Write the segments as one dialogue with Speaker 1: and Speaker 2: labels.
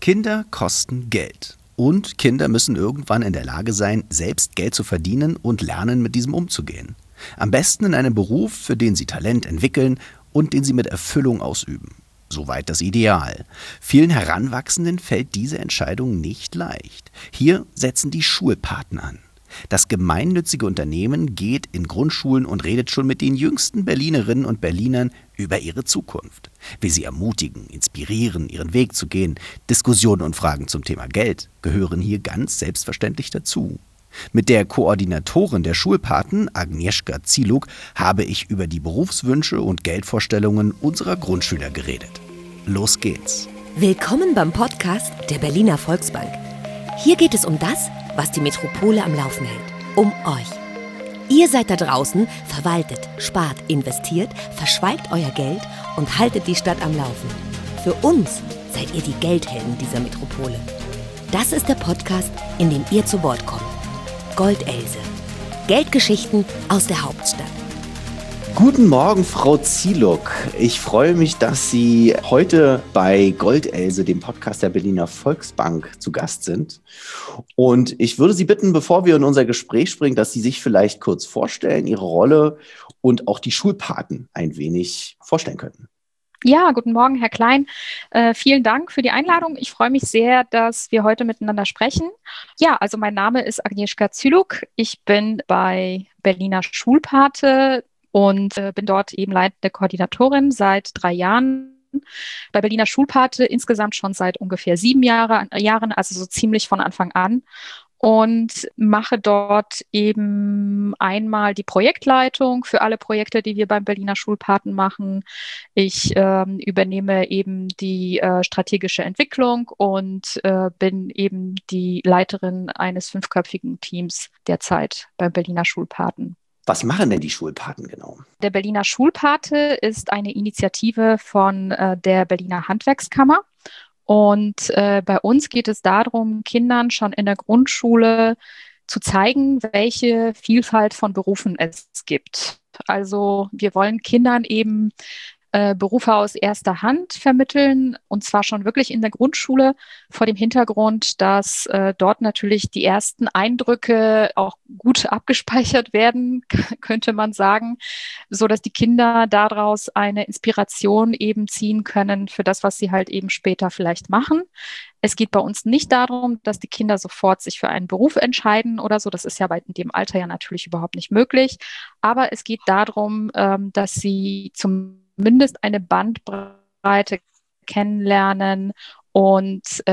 Speaker 1: Kinder kosten Geld. Und Kinder müssen irgendwann in der Lage sein, selbst Geld zu verdienen und lernen, mit diesem umzugehen. Am besten in einem Beruf, für den sie Talent entwickeln und den sie mit Erfüllung ausüben. Soweit das Ideal. Vielen Heranwachsenden fällt diese Entscheidung nicht leicht. Hier setzen die Schulpaten an. Das gemeinnützige Unternehmen geht in Grundschulen und redet schon mit den jüngsten Berlinerinnen und Berlinern über ihre Zukunft. Will sie ermutigen, inspirieren, ihren Weg zu gehen. Diskussionen und Fragen zum Thema Geld gehören hier ganz selbstverständlich dazu. Mit der Koordinatorin der Schulpaten, Agnieszka Zieluk, habe ich über die Berufswünsche und Geldvorstellungen unserer Grundschüler geredet. Los geht's.
Speaker 2: Willkommen beim Podcast der Berliner Volksbank. Hier geht es um das, was die Metropole am Laufen hält. Um euch. Ihr seid da draußen, verwaltet, spart, investiert, verschweigt euer Geld und haltet die Stadt am Laufen. Für uns seid ihr die Geldhelden dieser Metropole. Das ist der Podcast, in dem ihr zu Wort kommt. Goldelse. Geldgeschichten aus der Hauptstadt.
Speaker 1: Guten Morgen, Frau Zieluk. Ich freue mich, dass Sie heute bei Goldelse, dem Podcast der Berliner Volksbank, zu Gast sind. Und ich würde Sie bitten, bevor wir in unser Gespräch springen, dass Sie sich vielleicht kurz vorstellen, Ihre Rolle und auch die Schulpaten ein wenig vorstellen könnten.
Speaker 3: Ja, guten Morgen, Herr Klein. Vielen Dank für die Einladung. Ich freue mich sehr, dass wir heute miteinander sprechen. Ja, also mein Name ist Agnieszka Zieluk. Ich bin bei Berliner Schulpate und bin dort eben leitende Koordinatorin seit 3 Jahren. Bei Berliner Schulpate insgesamt schon seit ungefähr 7 Jahren, also so ziemlich von Anfang an. Und mache dort eben einmal die Projektleitung für alle Projekte, die wir beim Berliner Schulpaten machen. Ich übernehme eben die strategische Entwicklung und bin eben die Leiterin eines 5-köpfigen Teams derzeit beim Berliner Schulpaten.
Speaker 1: Was machen denn die Schulpaten genau?
Speaker 3: Der Berliner Schulpate ist eine Initiative von der Berliner Handwerkskammer. Und bei uns geht es darum, Kindern schon in der Grundschule zu zeigen, welche Vielfalt von Berufen es gibt. Also wir wollen Kindern eben Berufe aus erster Hand vermitteln, und zwar schon wirklich in der Grundschule, vor dem Hintergrund, dass dort natürlich die ersten Eindrücke auch gut abgespeichert werden, könnte man sagen, so dass die Kinder daraus eine Inspiration eben ziehen können für das, was sie halt eben später vielleicht machen. Es geht bei uns nicht darum, dass die Kinder sofort sich für einen Beruf entscheiden oder so. Das ist ja in dem Alter ja natürlich überhaupt nicht möglich. Aber es geht darum, dass sie zumindest eine Bandbreite kennenlernen und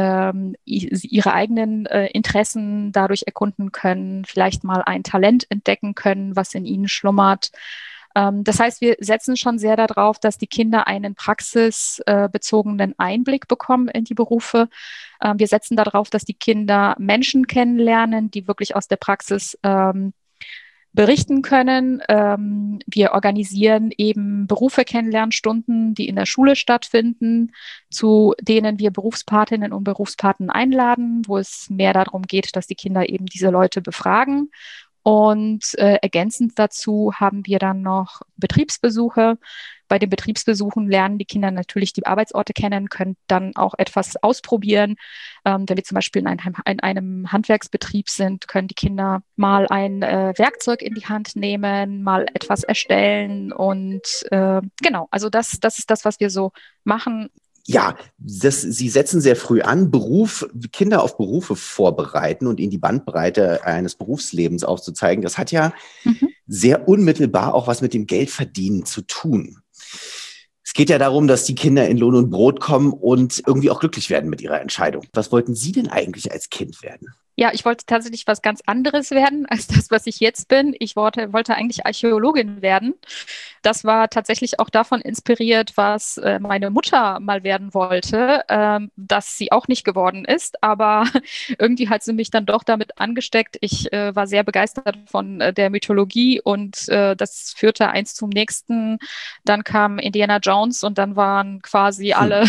Speaker 3: ihre eigenen Interessen dadurch erkunden können, vielleicht mal ein Talent entdecken können, was in ihnen schlummert. Das heißt, wir setzen schon sehr darauf, dass die Kinder einen praxisbezogenen Einblick bekommen in die Berufe. Wir setzen darauf, dass die Kinder Menschen kennenlernen, die wirklich aus der Praxis berichten können. Wir organisieren eben Berufe-Kennenlernstunden, die in der Schule stattfinden, zu denen wir Berufspatinnen und Berufspaten einladen, wo es mehr darum geht, dass die Kinder eben diese Leute befragen. Und ergänzend dazu haben wir dann noch Betriebsbesuche. Bei den Betriebsbesuchen lernen die Kinder natürlich die Arbeitsorte kennen, können dann auch etwas ausprobieren. Wenn wir zum Beispiel in einem Handwerksbetrieb sind, können die Kinder mal ein Werkzeug in die Hand nehmen, mal etwas erstellen. Und genau, also das ist das, was wir so machen.
Speaker 1: Ja, Sie setzen sehr früh an, Kinder auf Berufe vorbereiten und ihnen die Bandbreite eines Berufslebens aufzuzeigen. Das hat ja sehr unmittelbar auch was mit dem Geldverdienen zu tun. Es geht ja darum, dass die Kinder in Lohn und Brot kommen und irgendwie auch glücklich werden mit ihrer Entscheidung. Was wollten Sie denn eigentlich als Kind werden?
Speaker 3: Ja, ich wollte tatsächlich was ganz anderes werden als das, was ich jetzt bin. Ich wollte eigentlich Archäologin werden. Das war tatsächlich auch davon inspiriert, was meine Mutter mal werden wollte, dass sie auch nicht geworden ist. Aber irgendwie hat sie mich dann doch damit angesteckt. Ich war sehr begeistert von der Mythologie und das führte eins zum nächsten. Dann kam Indiana Jones und dann waren quasi alle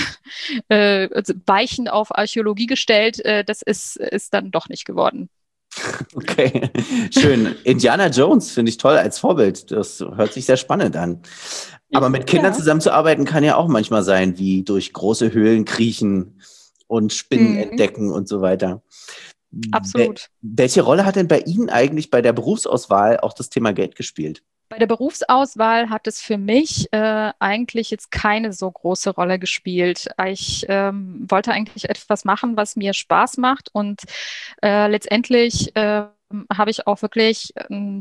Speaker 3: Weichen auf Archäologie gestellt. Das ist dann doch nicht geworden.
Speaker 1: Okay, schön. Indiana Jones finde ich toll als Vorbild. Das hört sich sehr spannend an. Aber mit Kindern zusammenzuarbeiten kann ja auch manchmal sein, wie durch große Höhlen kriechen und Spinnen entdecken und so weiter.
Speaker 3: Absolut.
Speaker 1: Welche Rolle hat denn bei Ihnen eigentlich bei der Berufsauswahl auch das Thema Geld gespielt?
Speaker 3: Bei der Berufsauswahl hat es für mich eigentlich jetzt keine so große Rolle gespielt. Ich wollte eigentlich etwas machen, was mir Spaß macht und letztendlich habe ich auch wirklich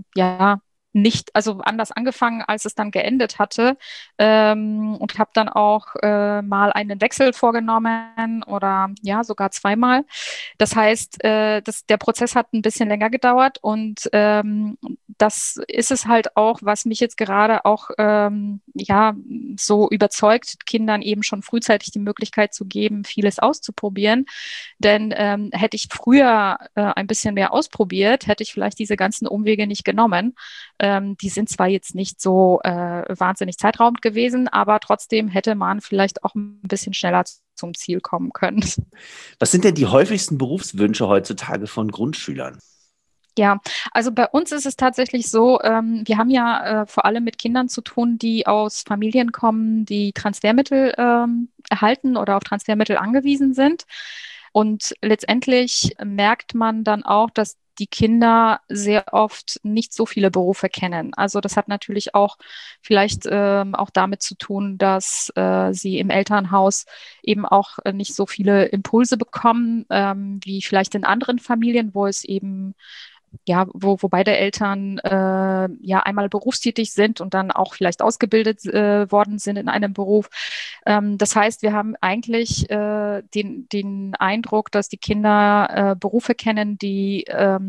Speaker 3: nicht, also anders angefangen, als es dann geendet hatte, und habe dann auch mal einen Wechsel vorgenommen oder ja, sogar zweimal. Das heißt, der Prozess hat ein bisschen länger gedauert und das ist es halt auch, was mich jetzt gerade auch so überzeugt, Kindern eben schon frühzeitig die Möglichkeit zu geben, vieles auszuprobieren. Denn hätte ich früher ein bisschen mehr ausprobiert, hätte ich vielleicht diese ganzen Umwege nicht genommen. Die sind zwar jetzt nicht so wahnsinnig zeitraubend gewesen, aber trotzdem hätte man vielleicht auch ein bisschen schneller zum Ziel kommen können.
Speaker 1: Was sind denn die häufigsten Berufswünsche heutzutage von Grundschülern?
Speaker 3: Ja, also bei uns ist es tatsächlich so, wir haben ja vor allem mit Kindern zu tun, die aus Familien kommen, die Transfermittel erhalten oder auf Transfermittel angewiesen sind. Und letztendlich merkt man dann auch, dass die Kinder sehr oft nicht so viele Berufe kennen. Also das hat natürlich auch vielleicht auch damit zu tun, dass sie im Elternhaus eben auch nicht so viele Impulse bekommen, wie vielleicht in anderen Familien, wo es eben wo beide Eltern einmal berufstätig sind und dann auch vielleicht ausgebildet worden sind in einem Beruf. Das heißt, wir haben eigentlich den Eindruck, dass die Kinder Berufe kennen, die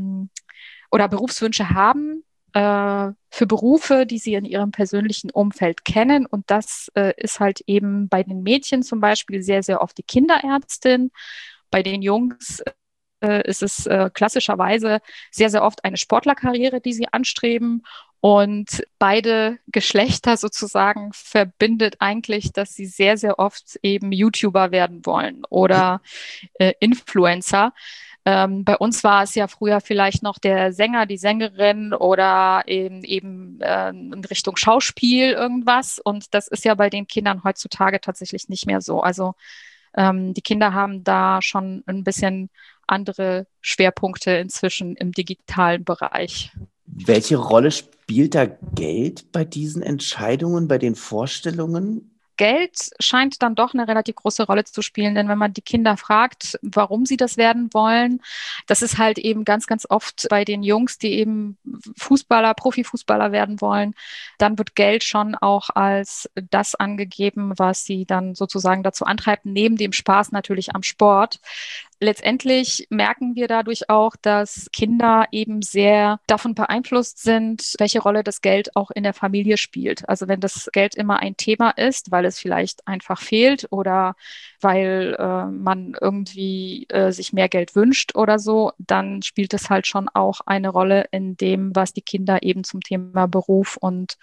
Speaker 3: oder Berufswünsche haben für Berufe, die sie in ihrem persönlichen Umfeld kennen. Und das ist halt eben bei den Mädchen zum Beispiel sehr, sehr oft die Kinderärztin. Bei den Jungs ist es klassischerweise sehr, sehr oft eine Sportlerkarriere, die sie anstreben. Und beide Geschlechter sozusagen verbindet eigentlich, dass sie sehr, sehr oft eben YouTuber werden wollen oder Influencer. Bei uns war es ja früher vielleicht noch der Sänger, die Sängerin oder eben in Richtung Schauspiel irgendwas. Und das ist ja bei den Kindern heutzutage tatsächlich nicht mehr so. Also die Kinder haben da schon ein bisschen andere Schwerpunkte inzwischen im digitalen Bereich.
Speaker 1: Welche Rolle spielt da Geld bei diesen Entscheidungen, bei den Vorstellungen?
Speaker 3: Geld scheint dann doch eine relativ große Rolle zu spielen, denn wenn man die Kinder fragt, warum sie das werden wollen, das ist halt eben ganz, ganz oft bei den Jungs, die eben Fußballer, Profifußballer werden wollen, dann wird Geld schon auch als das angegeben, was sie dann sozusagen dazu antreibt, neben dem Spaß natürlich am Sport. Letztendlich merken wir dadurch auch, dass Kinder eben sehr davon beeinflusst sind, welche Rolle das Geld auch in der Familie spielt. Also wenn das Geld immer ein Thema ist, weil es vielleicht einfach fehlt oder weil man irgendwie sich mehr Geld wünscht oder so, dann spielt es halt schon auch eine Rolle in dem, was die Kinder eben zum Thema Beruf und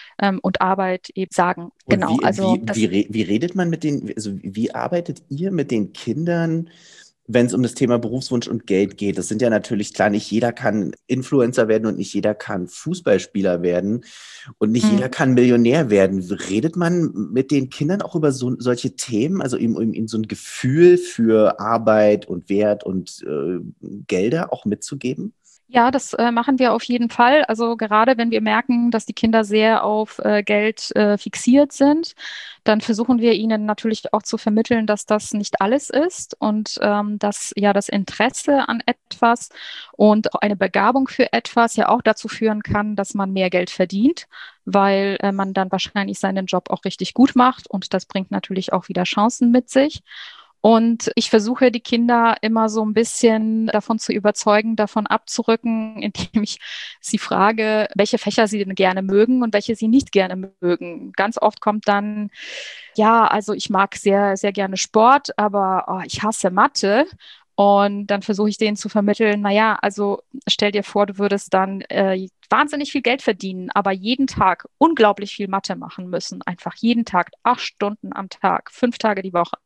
Speaker 3: Arbeit eben sagen.
Speaker 1: Und
Speaker 3: genau.
Speaker 1: wie redet man mit den, also wie arbeitet ihr mit den Kindern, wenn es um das Thema Berufswunsch und Geld geht? Das sind ja natürlich klar, nicht jeder kann Influencer werden und nicht jeder kann Fußballspieler werden und nicht jeder kann Millionär werden. Redet man mit den Kindern auch über solche Themen, also ihm so ein Gefühl für Arbeit und Wert und Gelder auch mitzugeben?
Speaker 3: Ja, das machen wir auf jeden Fall. Also gerade wenn wir merken, dass die Kinder sehr auf Geld fixiert sind, dann versuchen wir ihnen natürlich auch zu vermitteln, dass das nicht alles ist und dass ja das Interesse an etwas und auch eine Begabung für etwas ja auch dazu führen kann, dass man mehr Geld verdient, weil man dann wahrscheinlich seinen Job auch richtig gut macht und das bringt natürlich auch wieder Chancen mit sich. Und ich versuche die Kinder immer so ein bisschen davon zu überzeugen, davon abzurücken, indem ich sie frage, welche Fächer sie denn gerne mögen und welche sie nicht gerne mögen. Ganz oft kommt dann, ja, also ich mag sehr, sehr gerne Sport, aber ich hasse Mathe. Und dann versuche ich denen zu vermitteln, naja, also stell dir vor, du würdest dann wahnsinnig viel Geld verdienen, aber jeden Tag unglaublich viel Mathe machen müssen. Einfach jeden Tag, 8 Stunden am Tag, 5 Tage die Woche.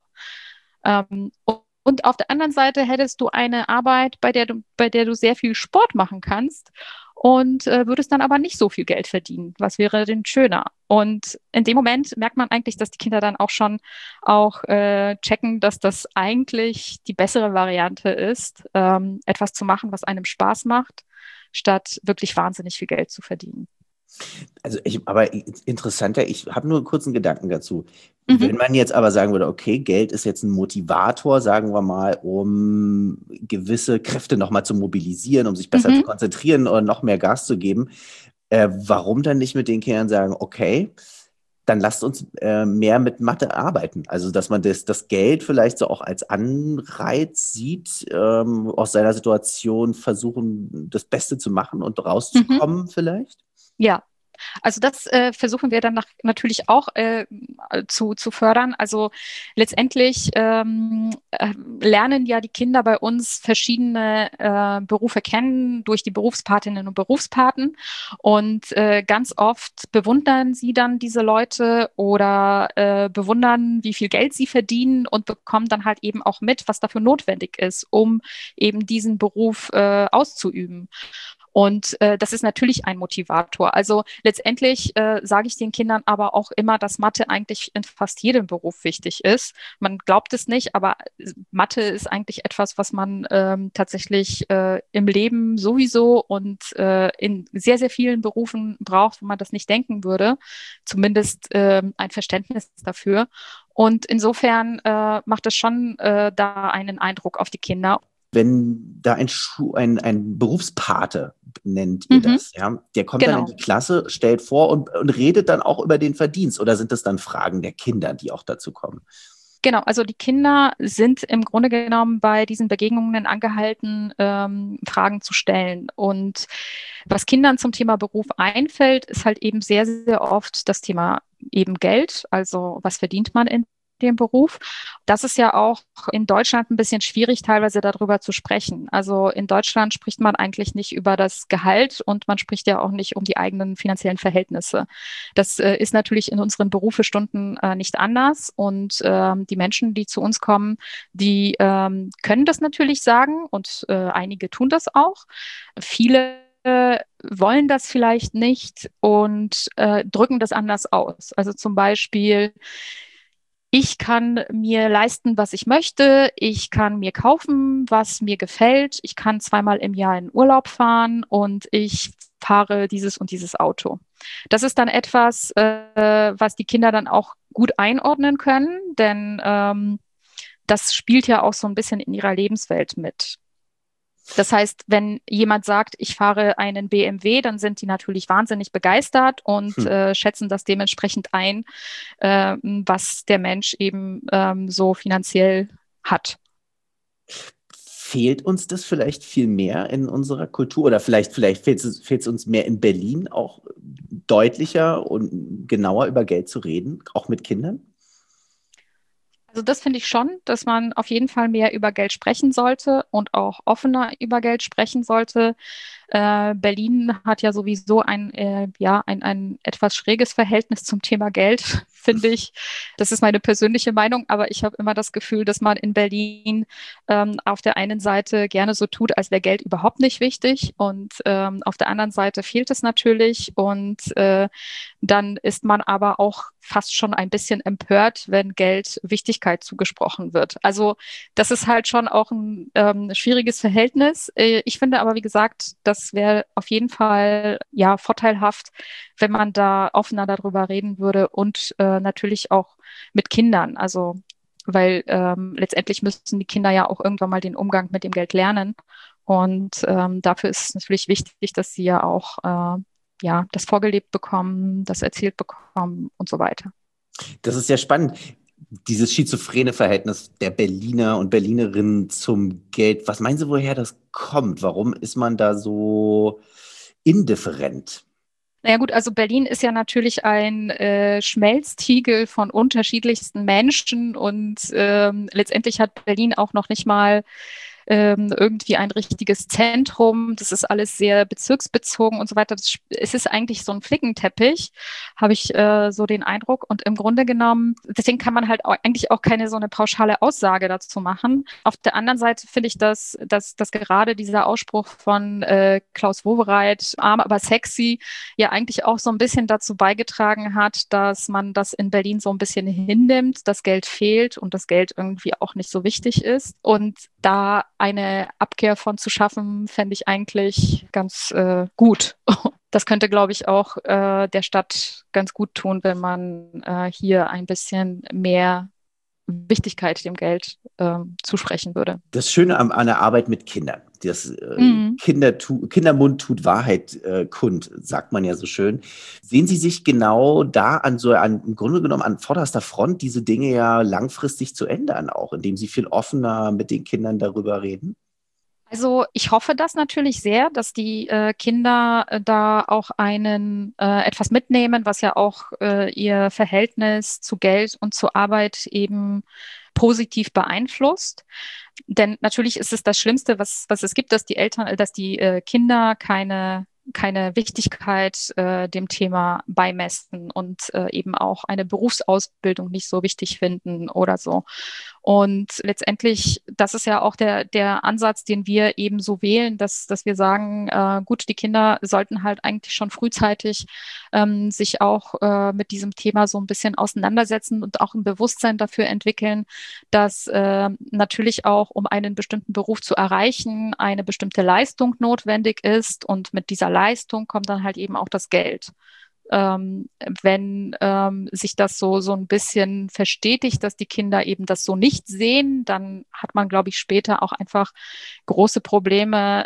Speaker 3: Und auf der anderen Seite hättest du eine Arbeit, bei der du sehr viel Sport machen kannst und würde es dann aber nicht so viel Geld verdienen. Was wäre denn schöner? Und in dem Moment merkt man eigentlich, dass die Kinder dann auch schon checken, dass das eigentlich die bessere Variante ist, etwas zu machen, was einem Spaß macht, statt wirklich wahnsinnig viel Geld zu verdienen.
Speaker 4: Aber interessanter, ich habe nur einen kurzen Gedanken dazu.
Speaker 3: Mhm.
Speaker 4: Wenn man jetzt aber sagen würde, okay, Geld ist jetzt ein Motivator, sagen wir mal, um gewisse Kräfte nochmal zu mobilisieren, um sich besser zu konzentrieren oder noch mehr Gas zu geben, warum dann nicht mit den Kindern sagen, okay, dann lasst uns mehr mit Mathe arbeiten. Also, dass man das Geld vielleicht so auch als Anreiz sieht, aus seiner Situation versuchen, das Beste zu machen und rauszukommen vielleicht?
Speaker 3: Ja, also das versuchen wir dann natürlich auch zu fördern. Also letztendlich lernen ja die Kinder bei uns verschiedene Berufe kennen durch die Berufspatinnen und Berufspaten. Und ganz oft bewundern sie dann diese Leute oder bewundern, wie viel Geld sie verdienen und bekommen dann halt eben auch mit, was dafür notwendig ist, um eben diesen Beruf auszuüben. Und das ist natürlich ein Motivator. Also letztendlich sage ich den Kindern aber auch immer, dass Mathe eigentlich in fast jedem Beruf wichtig ist. Man glaubt es nicht, aber Mathe ist eigentlich etwas, was man tatsächlich im Leben sowieso und in sehr, sehr vielen Berufen braucht, wo man das nicht denken würde. Zumindest ein Verständnis dafür. Und insofern macht es schon da einen Eindruck auf die Kinder.
Speaker 4: Wenn da ein Berufspate, nennt ihr das, ja, der kommt dann in die Klasse, stellt vor und redet dann auch über den Verdienst, oder sind das dann Fragen der Kinder, die auch dazu kommen?
Speaker 3: Genau, also die Kinder sind im Grunde genommen bei diesen Begegnungen angehalten, Fragen zu stellen. Und was Kindern zum Thema Beruf einfällt, ist halt eben sehr, sehr oft das Thema eben Geld. Also was verdient man in dem Beruf. Das ist ja auch in Deutschland ein bisschen schwierig, teilweise darüber zu sprechen. Also in Deutschland spricht man eigentlich nicht über das Gehalt und man spricht ja auch nicht um die eigenen finanziellen Verhältnisse. Das ist natürlich in unseren Berufestunden nicht anders und die Menschen, die zu uns kommen, die können das natürlich sagen und einige tun das auch. Viele wollen das vielleicht nicht und drücken das anders aus. Also zum Beispiel, ich kann mir leisten, was ich möchte. Ich kann mir kaufen, was mir gefällt. Ich kann zweimal im Jahr in Urlaub fahren und ich fahre dieses und dieses Auto. Das ist dann etwas, was die Kinder dann auch gut einordnen können, denn das spielt ja auch so ein bisschen in ihrer Lebenswelt mit. Das heißt, wenn jemand sagt, ich fahre einen BMW, dann sind die natürlich wahnsinnig begeistert und schätzen das dementsprechend ein, was der Mensch eben so finanziell hat.
Speaker 4: Fehlt uns das vielleicht viel mehr in unserer Kultur oder vielleicht fehlt es uns mehr in Berlin auch deutlicher und genauer über Geld zu reden, auch mit Kindern?
Speaker 3: Also das finde ich schon, dass man auf jeden Fall mehr über Geld sprechen sollte und auch offener über Geld sprechen sollte. Berlin hat ja sowieso ein etwas schräges Verhältnis zum Thema Geld, finde ich. Das ist meine persönliche Meinung, aber ich habe immer das Gefühl, dass man in Berlin auf der einen Seite gerne so tut, als wäre Geld überhaupt nicht wichtig und auf der anderen Seite fehlt es natürlich und dann ist man aber auch fast schon ein bisschen empört, wenn Geld Wichtigkeit zugesprochen wird. Also das ist halt schon auch ein schwieriges Verhältnis. Ich finde aber, wie gesagt, das wäre auf jeden Fall ja vorteilhaft, wenn man da offener darüber reden würde und natürlich auch mit Kindern. Also weil letztendlich müssen die Kinder ja auch irgendwann mal den Umgang mit dem Geld lernen. Und dafür ist es natürlich wichtig, dass sie ja auch das vorgelebt bekommen, das erzählt bekommen und so weiter.
Speaker 4: Das ist ja spannend. Dieses schizophrene Verhältnis der Berliner und Berlinerinnen zum Geld. Was meinen Sie, woher das kommt? Warum ist man da so indifferent?
Speaker 3: Naja gut, also Berlin ist ja natürlich ein Schmelztiegel von unterschiedlichsten Menschen und letztendlich hat Berlin auch noch nicht mal irgendwie ein richtiges Zentrum. Das ist alles sehr bezirksbezogen und so weiter. Es ist eigentlich so ein Flickenteppich, habe ich so den Eindruck. Und im Grunde genommen, deswegen kann man halt eigentlich auch keine so eine pauschale Aussage dazu machen. Auf der anderen Seite finde ich, dass gerade dieser Ausspruch von Klaus Wowereit, arm aber sexy, ja eigentlich auch so ein bisschen dazu beigetragen hat, dass man das in Berlin so ein bisschen hinnimmt, dass Geld fehlt und das Geld irgendwie auch nicht so wichtig ist. Und da eine Abkehr von zu schaffen, fände ich eigentlich ganz gut. Das könnte, glaube ich, auch der Stadt ganz gut tun, wenn man hier ein bisschen mehr Wichtigkeit dem Geld zusprechen würde.
Speaker 4: Das Schöne an der Arbeit mit Kindern, das
Speaker 3: Mhm.
Speaker 4: Kindermund tut Wahrheit kund, sagt man ja so schön. Sehen Sie sich genau da im Grunde genommen an vorderster Front, diese Dinge ja langfristig zu ändern, auch indem Sie viel offener mit den Kindern darüber reden?
Speaker 3: Also ich hoffe das natürlich sehr, dass die Kinder da auch etwas mitnehmen, was ja auch ihr Verhältnis zu Geld und zur Arbeit eben positiv beeinflusst. Denn natürlich ist es das Schlimmste, was es gibt, dass dass die Kinder keine Wichtigkeit dem Thema beimessen und eben auch eine Berufsausbildung nicht so wichtig finden oder so. Und letztendlich, das ist ja auch der Ansatz, den wir eben so wählen, dass wir sagen, gut, die Kinder sollten halt eigentlich schon frühzeitig sich auch mit diesem Thema so ein bisschen auseinandersetzen und auch ein Bewusstsein dafür entwickeln, dass natürlich auch, um einen bestimmten Beruf zu erreichen, eine bestimmte Leistung notwendig ist. Und mit dieser Leistung kommt dann halt eben auch das Geld. Wenn sich das so ein bisschen verstetigt, dass die Kinder eben das so nicht sehen, dann hat man, glaube ich, später auch einfach große Probleme,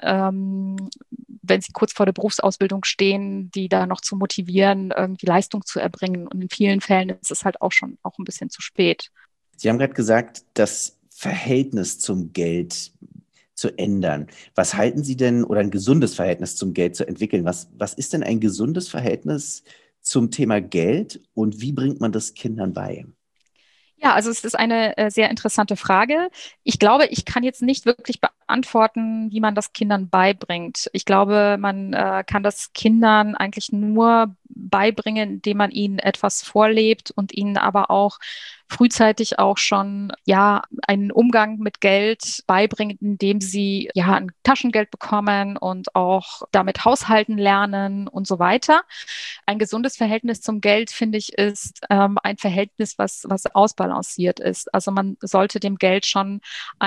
Speaker 3: wenn sie kurz vor der Berufsausbildung stehen, die da noch zu motivieren, irgendwie Leistung zu erbringen. Und in vielen Fällen ist es halt auch schon auch ein bisschen zu spät.
Speaker 4: Sie haben gerade gesagt, das Verhältnis zum Geld zu ändern. Was halten Sie denn, oder ein gesundes Verhältnis zum Geld zu entwickeln? Was ist denn ein gesundes Verhältnis zum Thema Geld und wie bringt man das Kindern bei?
Speaker 3: Ja, also es ist eine sehr interessante Frage. Ich glaube, ich kann jetzt nicht wirklich beantworten, wie man das Kindern beibringt. Ich glaube, man kann das Kindern eigentlich nur beibringen, indem man ihnen etwas vorlebt und ihnen aber auch frühzeitig auch schon ja einen Umgang mit Geld beibringen, indem sie ja ein Taschengeld bekommen und auch damit haushalten lernen und so weiter. Ein gesundes Verhältnis zum Geld, finde ich, ist ein Verhältnis, was ausbalanciert ist. Also man sollte dem Geld schon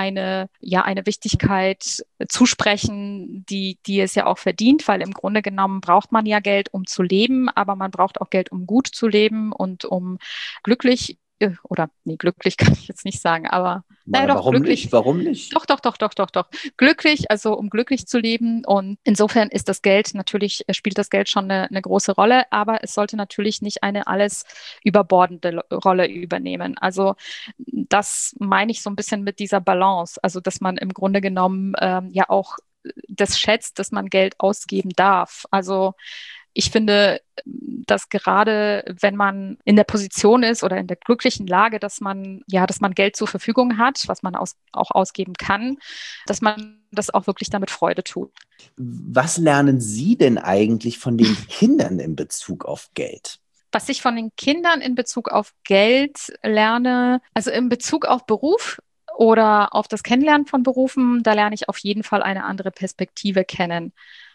Speaker 3: eine Wichtigkeit zusprechen, die es ja auch verdient, weil im Grunde genommen braucht man ja Geld, um zu leben, aber man braucht auch Geld, um gut zu leben und um glücklich oder nee, glücklich kann ich jetzt nicht sagen, aber naja, doch,
Speaker 4: Warum
Speaker 3: glücklich.
Speaker 4: nicht? Warum nicht?
Speaker 3: Doch. Glücklich, also um glücklich zu leben. Und insofern ist das Geld natürlich, spielt das Geld schon eine große Rolle, aber es sollte natürlich nicht eine alles überbordende Rolle übernehmen. Also das meine ich so ein bisschen mit dieser Balance. Also dass man im Grunde genommen ja auch das schätzt, dass man Geld ausgeben darf. Also ich finde, dass gerade wenn man in der Position ist oder in der glücklichen Lage, dass man Geld zur Verfügung hat, was man auch ausgeben kann, dass man das auch wirklich damit Freude tut.
Speaker 4: Was lernen Sie denn eigentlich von den Kindern in Bezug auf Geld?
Speaker 3: Was ich von den Kindern in Bezug auf Geld lerne, also in Bezug auf Beruf oder auf das Kennenlernen von Berufen, da lerne ich auf jeden Fall eine andere Perspektive kennen.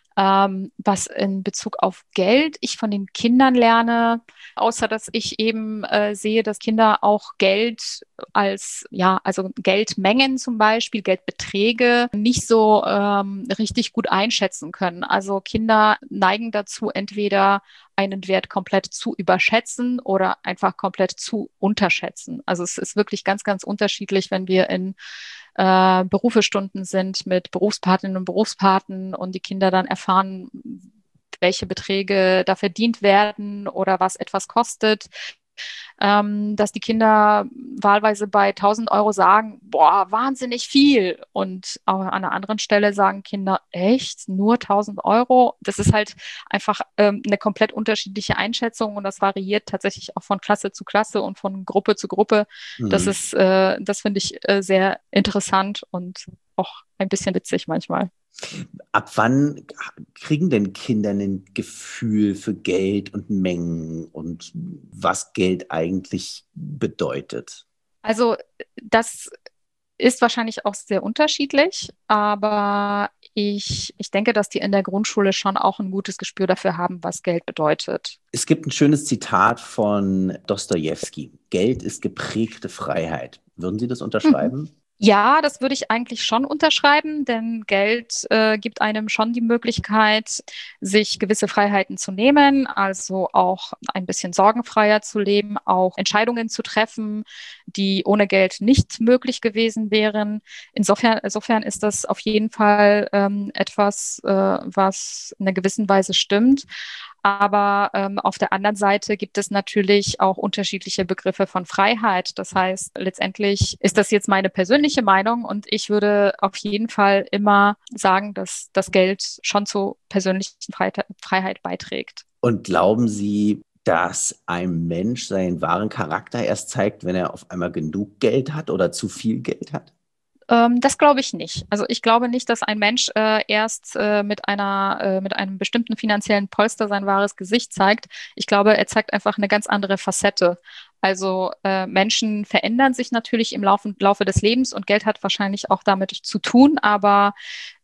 Speaker 3: Was in Bezug auf Geld ich von den Kindern lerne, außer dass ich eben sehe, dass Kinder auch Geld also Geldmengen zum Beispiel, Geldbeträge nicht so richtig gut einschätzen können. Also Kinder neigen dazu, entweder einen Wert komplett zu überschätzen oder einfach komplett zu unterschätzen. Also es ist wirklich ganz, ganz unterschiedlich, wenn wir in Berufestunden sind mit Berufspartnerinnen und Berufspaten und die Kinder dann erfahren, welche Beträge da verdient werden oder was etwas kostet. dass die Kinder wahlweise bei 1.000 Euro sagen, boah, wahnsinnig viel. Und auch an einer anderen Stelle sagen Kinder, echt, nur 1.000 Euro? Das ist halt einfach eine komplett unterschiedliche Einschätzung und das variiert tatsächlich auch von Klasse zu Klasse und von Gruppe zu Gruppe. Das finde ich sehr interessant und auch ein bisschen witzig manchmal.
Speaker 4: Ab wann kriegen denn Kinder ein Gefühl für Geld und Mengen und was Geld eigentlich bedeutet?
Speaker 3: Also das ist wahrscheinlich auch sehr unterschiedlich, aber ich denke, dass die in der Grundschule schon auch ein gutes Gespür dafür haben, was Geld bedeutet.
Speaker 4: Es gibt ein schönes Zitat von Dostojewski. Geld ist geprägte Freiheit. Würden Sie das unterschreiben?
Speaker 3: Ja, das würde ich eigentlich schon unterschreiben, denn Geld gibt einem schon die Möglichkeit, sich gewisse Freiheiten zu nehmen, also auch ein bisschen sorgenfreier zu leben, auch Entscheidungen zu treffen, die ohne Geld nicht möglich gewesen wären. Insofern ist das auf jeden Fall etwas, was in einer gewissen Weise stimmt. Aber auf der anderen Seite gibt es natürlich auch unterschiedliche Begriffe von Freiheit. Das heißt, letztendlich ist das jetzt meine persönliche Meinung und ich würde auf jeden Fall immer sagen, dass das Geld schon zur persönlichen Freiheit beiträgt.
Speaker 4: Und glauben Sie, dass ein Mensch seinen wahren Charakter erst zeigt, wenn er auf einmal genug Geld hat oder zu viel Geld hat?
Speaker 3: Das glaube ich nicht. Also ich glaube nicht, dass ein Mensch erst mit einem bestimmten finanziellen Polster sein wahres Gesicht zeigt. Ich glaube, er zeigt einfach eine ganz andere Facette. Also Menschen verändern sich natürlich im Laufe des Lebens und Geld hat wahrscheinlich auch damit zu tun, aber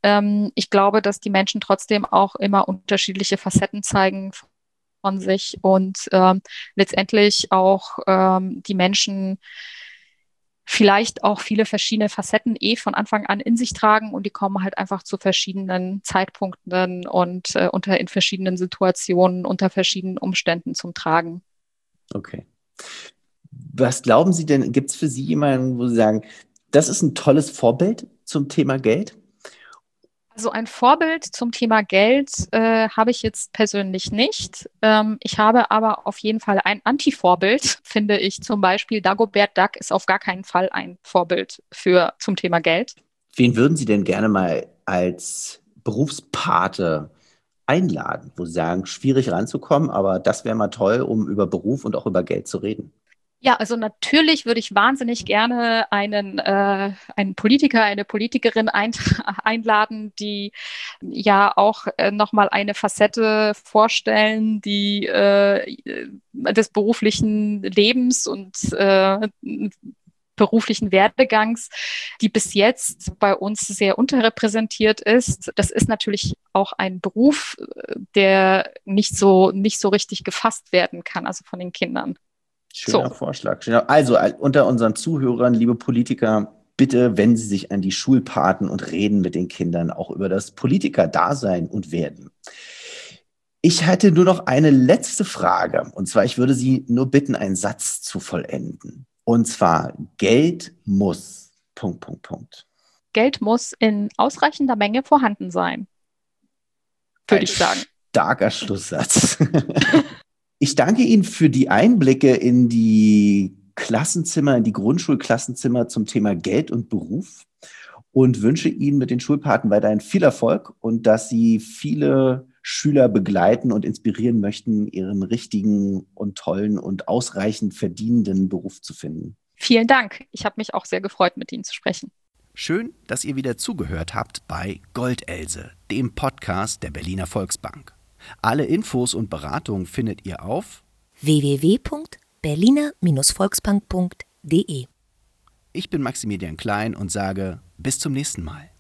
Speaker 3: ich glaube, dass die Menschen trotzdem auch immer unterschiedliche Facetten zeigen von sich und letztendlich auch die Menschen vielleicht auch viele verschiedene Facetten von Anfang an in sich tragen und die kommen halt einfach zu verschiedenen Zeitpunkten und in verschiedenen Situationen, unter verschiedenen Umständen zum Tragen.
Speaker 4: Okay. Was glauben Sie denn, gibt es für Sie jemanden, wo Sie sagen, das ist ein tolles Vorbild zum Thema Geld?
Speaker 3: Also ein Vorbild zum Thema Geld habe ich jetzt persönlich nicht. Ich habe aber auf jeden Fall ein Anti-Vorbild, finde ich. Zum Beispiel Dagobert Duck ist auf gar keinen Fall ein Vorbild zum Thema Geld.
Speaker 4: Wen würden Sie denn gerne mal als Berufspate einladen, wo Sie sagen, schwierig ranzukommen, aber das wäre mal toll, um über Beruf und auch über Geld zu reden?
Speaker 3: Ja, also natürlich würde ich wahnsinnig gerne einen Politiker, eine Politikerin einladen, die ja auch nochmal eine Facette vorstellen, die des beruflichen Lebens und beruflichen Werdegangs, die bis jetzt bei uns sehr unterrepräsentiert ist. Das ist natürlich auch ein Beruf, der nicht so richtig gefasst werden kann, also von den Kindern.
Speaker 4: Schöner Vorschlag. Also unter unseren Zuhörern, liebe Politiker, bitte wenden Sie sich an die Schulpaten und reden mit den Kindern auch über das Politikerdasein und Werden. Ich hätte nur noch eine letzte Frage. Und zwar, ich würde Sie nur bitten, einen Satz zu vollenden. Und zwar, Geld muss... ...
Speaker 3: Geld muss in ausreichender Menge vorhanden sein, würde ich sagen.
Speaker 4: Starker Schlusssatz. Ich danke Ihnen für die Einblicke in die Klassenzimmer, in die Grundschulklassenzimmer zum Thema Geld und Beruf und wünsche Ihnen mit den Schulpaten weiterhin viel Erfolg und dass Sie viele Schüler begleiten und inspirieren möchten, ihren richtigen und tollen und ausreichend verdienenden Beruf zu finden.
Speaker 3: Vielen Dank. Ich habe mich auch sehr gefreut, mit Ihnen zu sprechen.
Speaker 1: Schön, dass ihr wieder zugehört habt bei Goldelse, dem Podcast der Berliner Volksbank. Alle Infos und Beratungen findet ihr auf
Speaker 2: www.berliner-volksbank.de.
Speaker 1: Ich bin Maximilian Klein und sage bis zum nächsten Mal.